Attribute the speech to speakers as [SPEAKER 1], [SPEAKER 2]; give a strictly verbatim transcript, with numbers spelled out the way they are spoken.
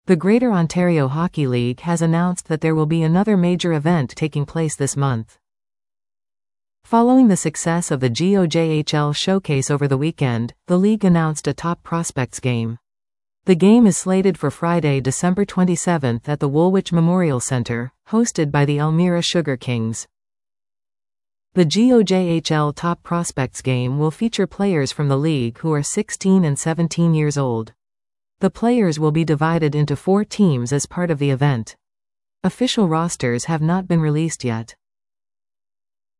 [SPEAKER 1] The Greater Ontario Hockey League has announced that there will be another major event taking place this month. Following the success of the G O J H L showcase over the weekend, the league announced a top prospects game. The game is slated for Friday, December twenty-seventh at the Woolwich Memorial Centre, hosted by the Elmira Sugar Kings. The G O J H L Top Prospects game will feature players from the league who are sixteen and seventeen years old. The players will be divided into four teams as part of the event. Official rosters have not been released yet.